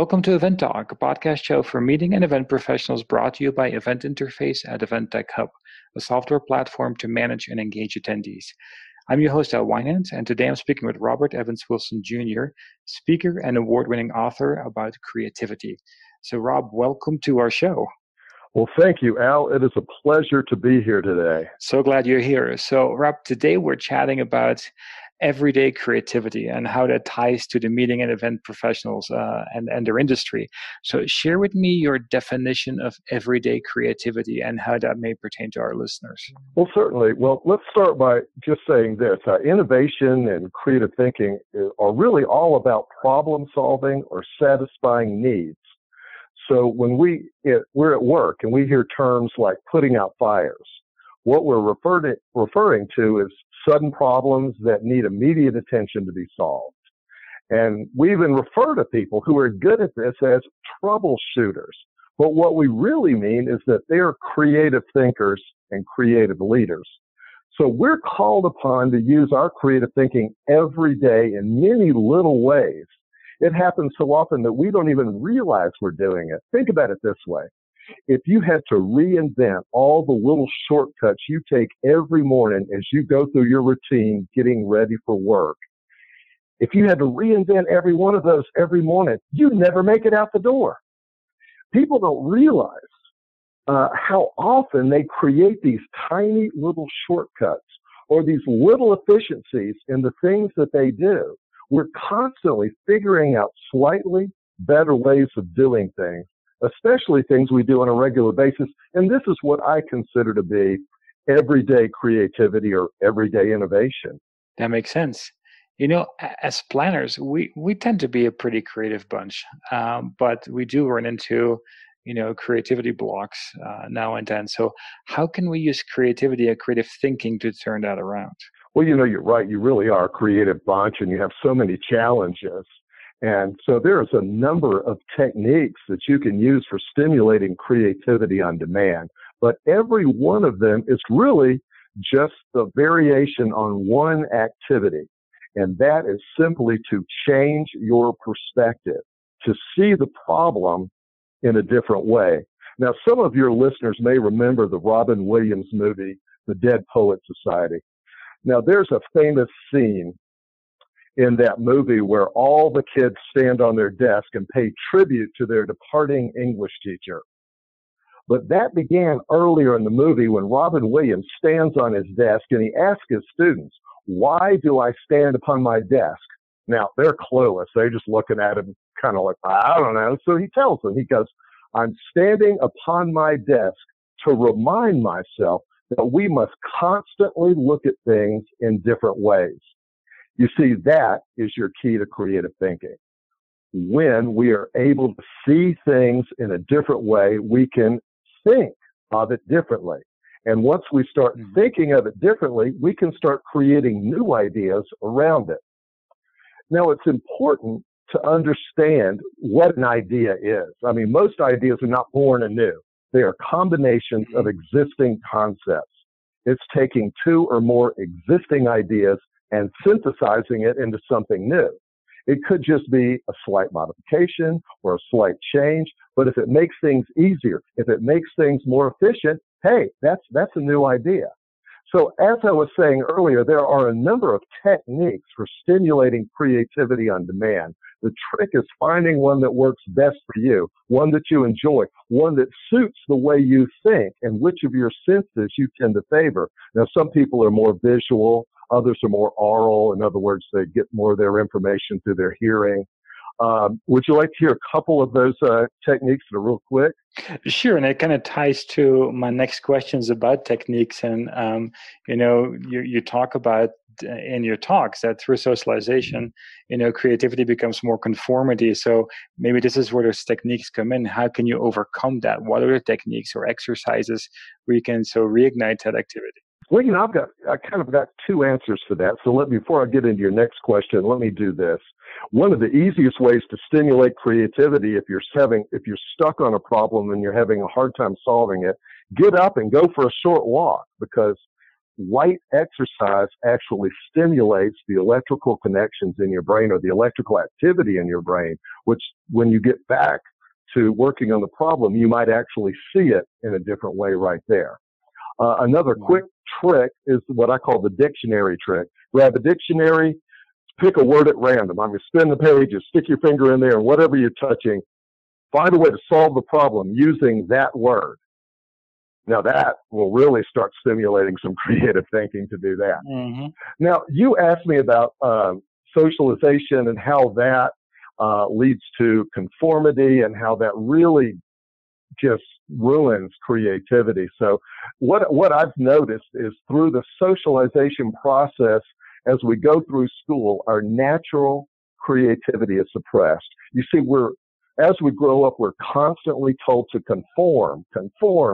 Welcome to Event Talk, a podcast show for meeting and event professionals brought to you by Event Interface at Event Tech Hub, a software platform to manage and engage attendees. I'm your host, Al Winans, and today I'm speaking with Robert Evans Wilson Jr., speaker and award-winning author about creativity. So, Rob, welcome to our show. Well, thank you, Al. It is a pleasure to be here today. So glad you're here. So, Rob, today we're chatting about everyday creativity and how that ties to the meeting and event professionals and their industry. So share with me your definition of everyday creativity and how that may pertain to our listeners. Well, certainly. Well, let's start by just saying this. Innovation and creative thinking are really all about problem solving or satisfying needs. So when we're at work and we hear terms like putting out fires, what we're referring to is sudden problems that need immediate attention to be solved. And we even refer to people who are good at this as troubleshooters. But what we really mean is that they are creative thinkers and creative leaders. So we're called upon to use our creative thinking every day in many little ways. It happens so often that we don't even realize we're doing it. Think about it this way. If you had to reinvent all the little shortcuts you take every morning as you go through your routine getting ready for work, if you had to reinvent every one of those every morning, you'd never make it out the door. People don't realize how often they create these tiny little shortcuts or these little efficiencies in the things that they do. We're constantly figuring out slightly better ways of doing things, especially things we do on a regular basis. And this is what I consider to be everyday creativity or everyday innovation. That makes sense. You know, as planners, we tend to be a pretty creative bunch, but we do run into, creativity blocks now and then. So how can we use creativity and creative thinking to turn that around? Well, you're right. You really are a creative bunch and you have so many challenges. And so there's a number of techniques that you can use for stimulating creativity on demand. But every one of them is really just the variation on one activity. And that is simply to change your perspective, to see the problem in a different way. Now, some of your listeners may remember the Robin Williams movie, The Dead Poets Society. Now, there's a famous scene in that movie where all the kids stand on their desk and pay tribute to their departing English teacher. But that began earlier in the movie when Robin Williams stands on his desk and he asks his students, "Why do I stand upon my desk?" Now, they're clueless. They're just looking at him kind of like, "I don't know." So he tells them, he goes, "I'm standing upon my desk to remind myself that we must constantly look at things in different ways." You see, that is your key to creative thinking. When we are able to see things in a different way, we can think of it differently. And once we start thinking of it differently, we can start creating new ideas around it. Now, it's important to understand what an idea is. I mean, most ideas are not born anew. They are combinations of existing concepts. It's taking two or more existing ideas and synthesizing it into something new. It could just be a slight modification or a slight change, but if it makes things easier, if it makes things more efficient, hey, that's a new idea. So as I was saying earlier, there are a number of techniques for stimulating creativity on demand. The trick is finding one that works best for you, one that you enjoy, one that suits the way you think and which of your senses you tend to favor. Now, some people are more visual, others are more oral. In other words, they get more of their information through their hearing. Would you like to hear a couple of those techniques that are real quick? Sure, and it kind of ties to my next questions about techniques. And you talk about in your talks that through socialization, creativity becomes more conformity. So maybe this is where those techniques come in. How can you overcome that? What are the techniques or exercises where you can reignite that activity? Well, I kind of got two answers for that. So before I get into your next question, let me do this. One of the easiest ways to stimulate creativity if you're stuck on a problem and you're having a hard time solving it, get up and go for a short walk, because light exercise actually stimulates the electrical connections in your brain, or the electrical activity in your brain, which when you get back to working on the problem, you might actually see it in a different way right there. Another quick trick is what I call the dictionary trick. Grab a dictionary, pick a word at random. I'm going to spin the pages, stick your finger in there, and whatever you're touching, find a way to solve the problem using that word. Now that will really start stimulating some creative thinking to do that. Mm-hmm. Now, you asked me about socialization and how that leads to conformity and how that really just ruins creativity. So what I've noticed is through the socialization process, as we go through school, our natural creativity is suppressed. You see, as we grow up, we're constantly told to conform, and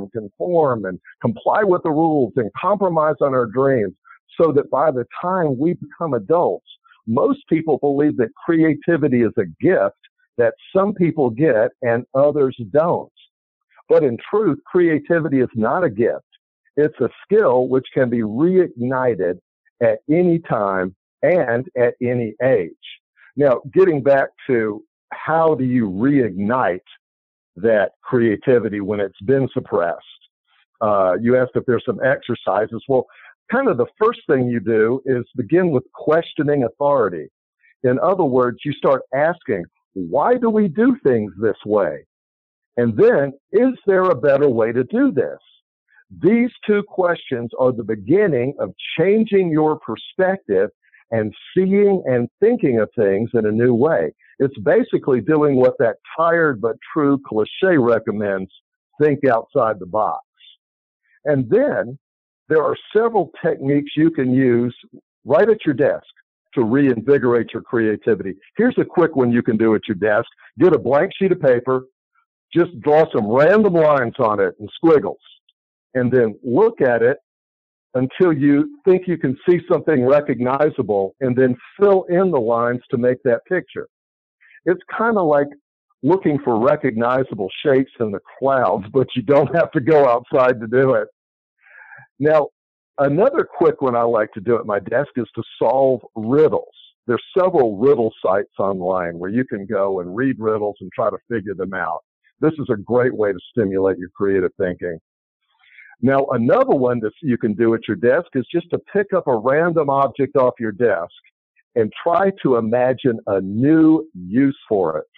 comply with the rules and compromise on our dreams, so that by the time we become adults, most people believe that creativity is a gift that some people get and others don't. But in truth, creativity is not a gift. It's a skill which can be reignited at any time and at any age. Now, getting back to how do you reignite that creativity when it's been suppressed? You asked if there's some exercises. Well, kind of the first thing you do is begin with questioning authority. In other words, you start asking, why do we do things this way? And then, is there a better way to do this? These two questions are the beginning of changing your perspective and seeing and thinking of things in a new way. It's basically doing what that tired but true cliche recommends: think outside the box. And then there are several techniques you can use right at your desk to reinvigorate your creativity. Here's a quick one you can do at your desk. Get a blank sheet of paper, just draw some random lines on it and squiggles, and then look at it until you think you can see something recognizable, and then fill in the lines to make that picture. It's kind of like looking for recognizable shapes in the clouds, but you don't have to go outside to do it. Now, another quick one I like to do at my desk is to solve riddles. There's several riddle sites online where you can go and read riddles and try to figure them out. This is a great way to stimulate your creative thinking. Now, another one that you can do at your desk is just to pick up a random object off your desk and try to imagine a new use for it.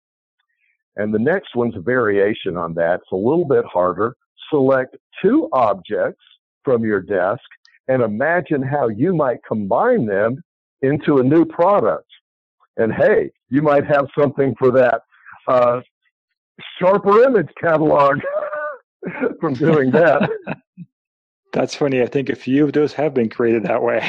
And the next one's a variation on that. It's a little bit harder. Select two objects from your desk and imagine how you might combine them into a new product. And hey, you might have something for that Sharper Image catalog from doing that. That's funny. I think a few of those have been created that way.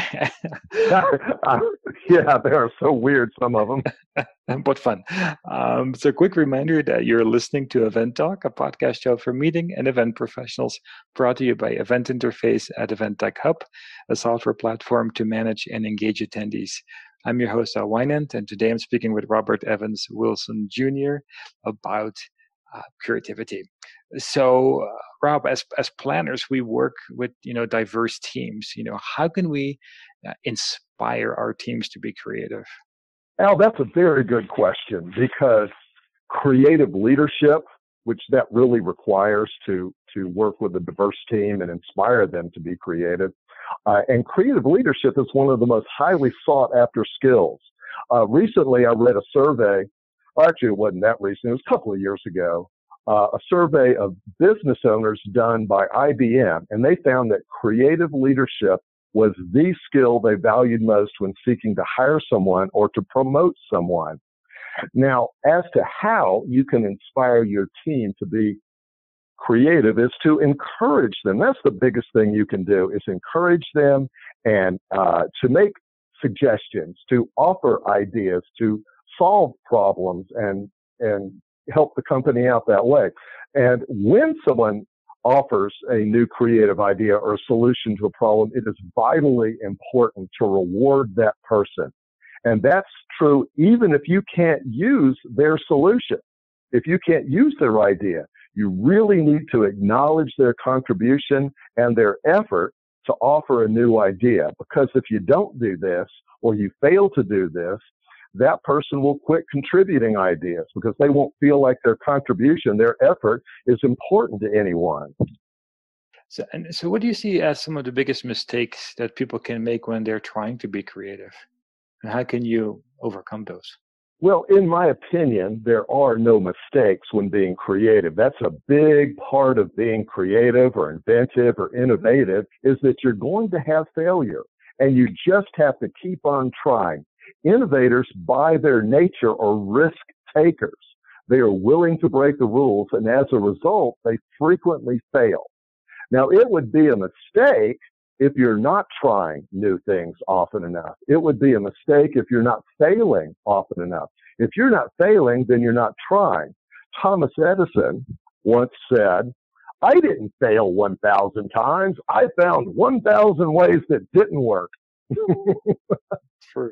Yeah, they are so weird, some of them. But fun. So quick reminder that you're listening to Event Talk, a podcast show for meeting and event professionals, brought to you by Event Interface at Event Tech Hub, a software platform to manage and engage attendees. I'm your host, Al Wynand, and today I'm speaking with Robert Evans Wilson Jr. about creativity. So, Rob, as planners, we work with diverse teams. How can we inspire our teams to be creative? Al, that's a very good question, because creative leadership, which that really requires to work with a diverse team and inspire them to be creative, and creative leadership is one of the most highly sought after skills. Recently, I read a survey. Well, actually, it wasn't that recent. It was a couple of years ago. A survey of business owners done by IBM, and they found that creative leadership was the skill they valued most when seeking to hire someone or to promote someone. Now, as to how you can inspire your team to be creative is to encourage them. That's the biggest thing you can do, is encourage them and to make suggestions, to offer ideas, to solve problems and help the company out that way. And when someone offers a new creative idea or a solution to a problem, it is vitally important to reward that person. And that's true even if you can't use their solution. If you can't use their idea, you really need to acknowledge their contribution and their effort to offer a new idea. Because if you don't do this, or you fail to do this, that person will quit contributing ideas because they won't feel like their contribution, their effort is important to anyone. So what do you see as some of the biggest mistakes that people can make when they're trying to be creative? And how can you overcome those? Well, in my opinion, there are no mistakes when being creative. That's a big part of being creative or inventive or innovative, is that you're going to have failure, and you just have to keep on trying. Innovators, by their nature, are risk takers. They are willing to break the rules, and as a result, they frequently fail. Now, it would be a mistake if you're not trying new things often enough. It would be a mistake if you're not failing often enough. If you're not failing, then you're not trying. Thomas Edison once said, "I didn't fail 1,000 times. I found 1,000 ways that didn't work." True.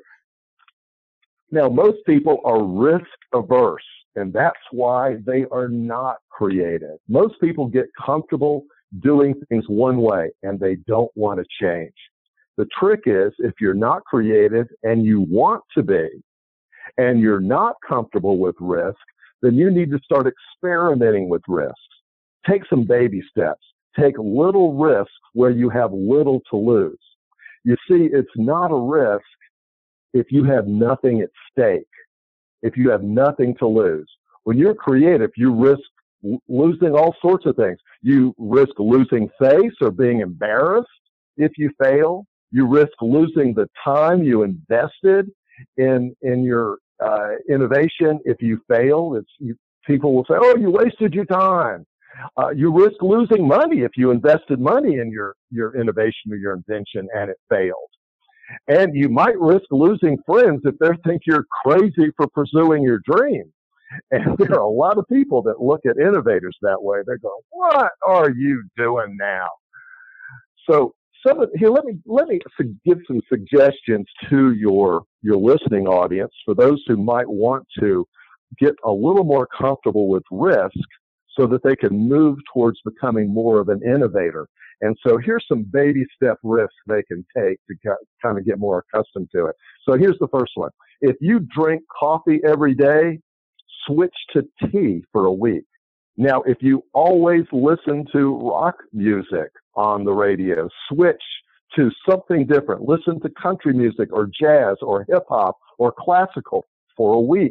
Now, most people are risk averse, and that's why they are not creative. Most people get comfortable doing things one way, and they don't want to change. The trick is, if you're not creative and you want to be, and you're not comfortable with risk, then you need to start experimenting with risks. Take some baby steps. Take little risks where you have little to lose. You see, it's not a risk if you have nothing at stake, if you have nothing to lose. When you're creative, you risk losing all sorts of things. You risk losing face or being embarrassed if you fail. You risk losing the time you invested in your innovation if you fail. People will say, "Oh, you wasted your time." You risk losing money if you invested money in your innovation or your invention and it failed. And you might risk losing friends if they think you're crazy for pursuing your dream. And there are a lot of people that look at innovators that way. They go, "What are you doing now?" So here, let me give some suggestions to your listening audience for those who might want to get a little more comfortable with risk so that they can move towards becoming more of an innovator. And so here's some baby step risks they can take to kind of get more accustomed to it. So here's the first one. If you drink coffee every day, switch to tea for a week. Now, if you always listen to rock music on the radio, switch to something different. Listen to country music or jazz or hip hop or classical for a week.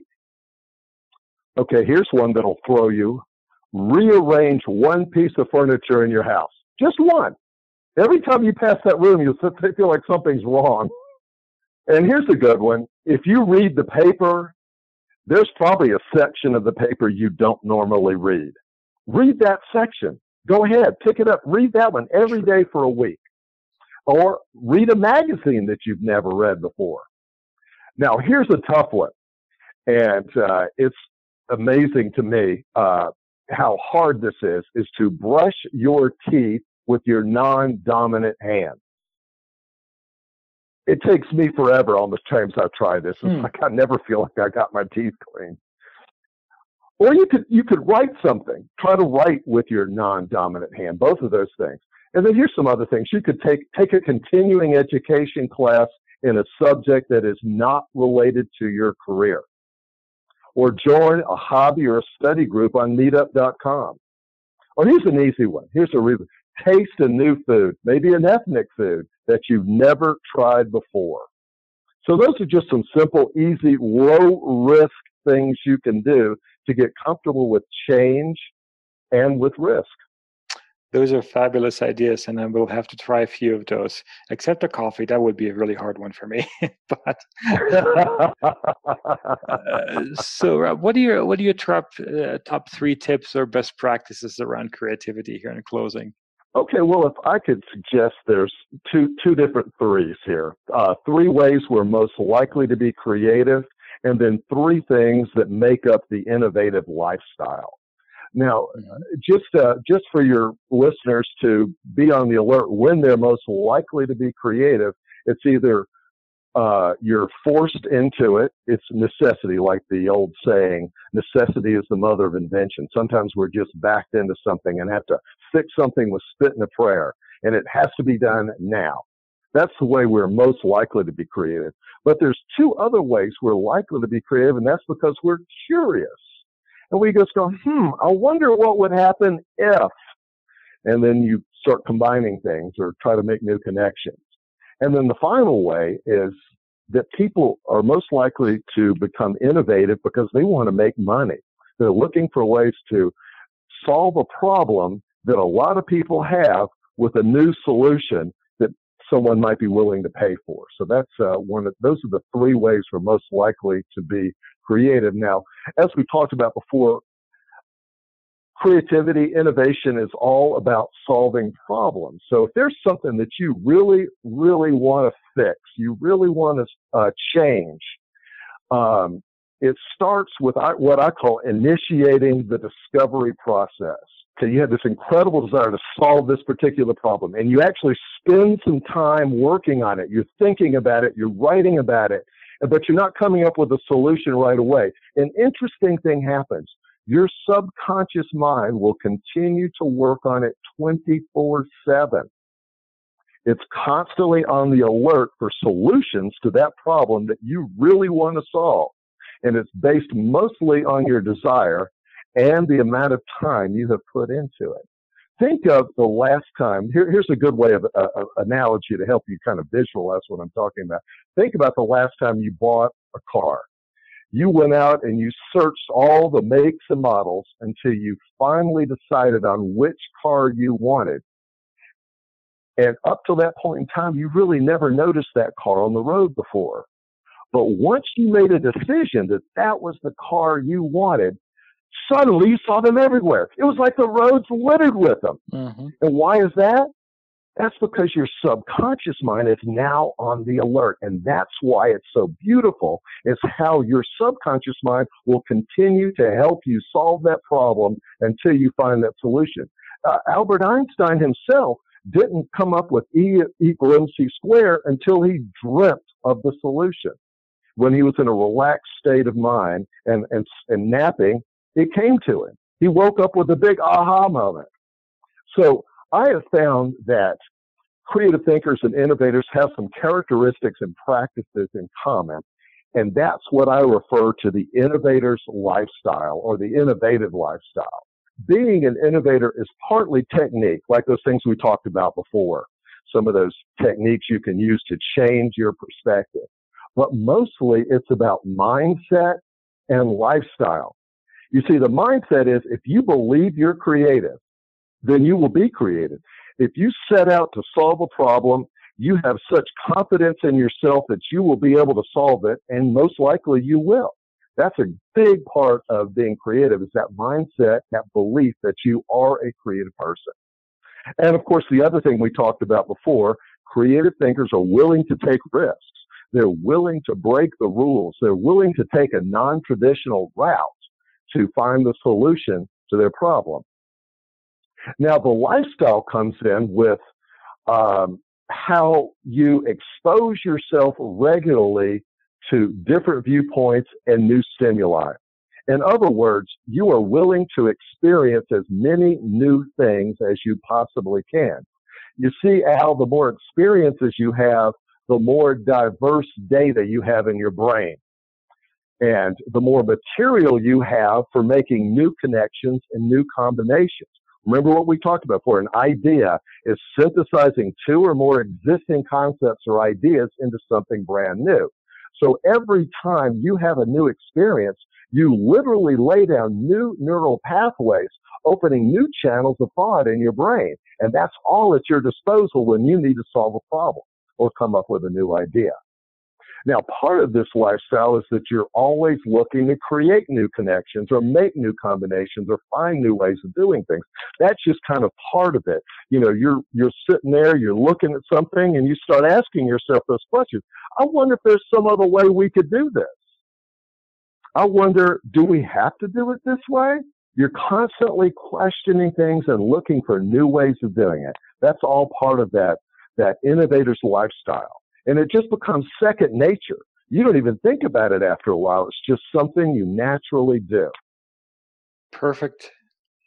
Okay, here's one that'll throw you. Rearrange one piece of furniture in your house. Just one. Every time you pass that room, you'll feel like something's wrong. And here's a good one. If you read the paper, there's probably a section of the paper you don't normally read. Read that section. Go ahead, pick it up. Read that one every day for a week. Or read a magazine that you've never read before. Now, here's a tough one. And it's amazing to me how hard this is to brush your teeth with your non-dominant hand. It takes me forever on the times I've tried this. It's like I never feel like I got my teeth clean. Or you could write something. Try to write with your non-dominant hand, both of those things. And then here's some other things. You could take a continuing education class in a subject that is not related to your career. Or join a hobby or a study group on meetup.com. Or here's an easy one. Here's a reason. Taste a new food, maybe an ethnic food that you've never tried before. So those are just some simple, easy, low-risk things you can do to get comfortable with change and with risk. Those are fabulous ideas, and I will have to try a few of those. Except the coffee, that would be a really hard one for me. But so, Rob, what are your top 3 tips or best practices around creativity here in closing? Okay, well, if I could suggest, there's two different threes here. 3 ways we're most likely to be creative, and then 3 things that make up the innovative lifestyle. Now, just for your listeners to be on the alert when they're most likely to be creative, it's either you're forced into it. It's necessity, like the old saying, necessity is the mother of invention. Sometimes we're just backed into something and have to fix something with spit and a prayer. and it has to be done now. That's the way we're most likely to be creative. But there's two other ways we're likely to be creative, and that's because we're curious. And we just go, I wonder what would happen if. And then you start combining things or try to make new connections. And then the final way is that people are most likely to become innovative because they want to make money. They're looking for ways to solve a problem that a lot of people have with a new solution that someone might be willing to pay for. So that's those are the three ways we're most likely to be creative. Now, as we talked about before, creativity, innovation is all about solving problems. So if there's something that you really, really want to fix, you really want to change, it starts with what I call initiating the discovery process. So you have this incredible desire to solve this particular problem, and you actually spend some time working on it. You're thinking about it, you're writing about it, but you're not coming up with a solution right away. An interesting thing happens. Your subconscious mind will continue to work on it 24/7. It's constantly on the alert for solutions to that problem that you really want to solve. And it's based mostly on your desire and the amount of time you have put into it. Think of the last time, here's a good way of analogy to help you kind of visualize what I'm talking about. Think about the last time you bought a car. You went out and you searched all the makes and models until you finally decided on which car you wanted. And up to that point in time, you really never noticed that car on the road before. But once you made a decision that that was the car you wanted, suddenly you saw them everywhere. It was like the roads littered with them. Mm-hmm. And why is that? That's because your subconscious mind is now on the alert. And that's why it's so beautiful. It's how your subconscious mind will continue to help you solve that problem until you find that solution. Albert Einstein himself didn't come up with E equal MC squared until he dreamt of the solution. When he was in a relaxed state of mind and napping, it came to him. He woke up with a big aha moment. So I have found that creative thinkers and innovators have some characteristics and practices in common, and that's what I refer to the innovator's lifestyle or the innovative lifestyle. Being an innovator is partly technique, like those things we talked about before, some of those techniques you can use to change your perspective. But mostly it's about mindset and lifestyle. You see, the mindset is if you believe you're creative, then you will be creative. If you set out to solve a problem, you have such confidence in yourself that you will be able to solve it, and most likely you will. That's a big part of being creative, is that mindset, that belief that you are a creative person. And of course, the other thing we talked about before, creative thinkers are willing to take risks. They're willing to break the rules. They're willing to take a non-traditional route to find the solution to their problem. Now, the lifestyle comes in with how you expose yourself regularly to different viewpoints and new stimuli. In other words, you are willing to experience as many new things as you possibly can. You see, Al, the more experiences you have, the more diverse data you have in your brain. And the more material you have for making new connections and new combinations. Remember what we talked about before, an idea is synthesizing two or more existing concepts or ideas into something brand new. So every time you have a new experience, you literally lay down new neural pathways, opening new channels of thought in your brain. And that's all at your disposal when you need to solve a problem or come up with a new idea. Now, part of this lifestyle is that you're always looking to create new connections or make new combinations or find new ways of doing things. That's just kind of part of it. You know, you're sitting there, you're looking at something, and you start asking yourself those questions. I wonder if there's some other way we could do this. I wonder, do we have to do it this way? You're constantly questioning things and looking for new ways of doing it. That's all part of that innovator's lifestyle. And it just becomes second nature. You don't even think about it after a while. It's just something you naturally do. Perfect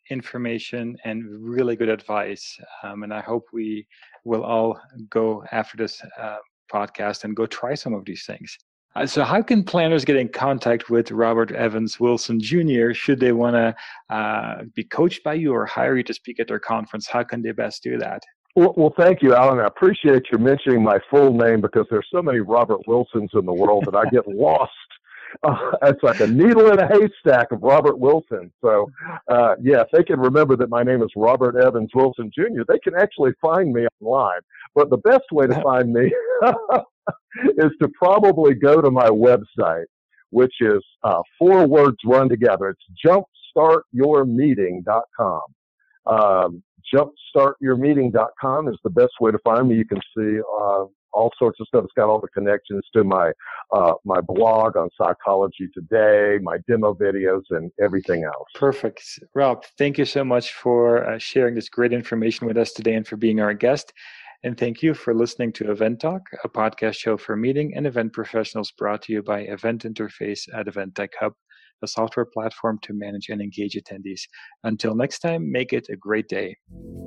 information and really good advice. And I hope we will all go after this podcast and go try some of these things. So how can planners get in contact with Robert Evans Wilson Jr. should they want to be coached by you or hire you to speak at their conference? How can they best do that? Well, thank you, Alan. I appreciate you mentioning my full name because there's so many Robert Wilsons in the world that I get lost. It's like a needle in a haystack of Robert Wilson. So, if they can remember that my name is Robert Evans Wilson Jr., they can actually find me online. But the best way to find me is to probably go to my website, which is 4 words run together. It's jumpstartyourmeeting.com. Jumpstartyourmeeting.com is the best way to find me. You can see all sorts of stuff. It's got all the connections to my my blog on Psychology Today, my demo videos, and everything else. Perfect. Rob, thank you so much for sharing this great information with us today and for being our guest. And thank you for listening to Event Talk, a podcast show for meeting and event professionals brought to you by Event Interface at Event Tech Hub, a software platform to manage and engage attendees. Until next time, make it a great day.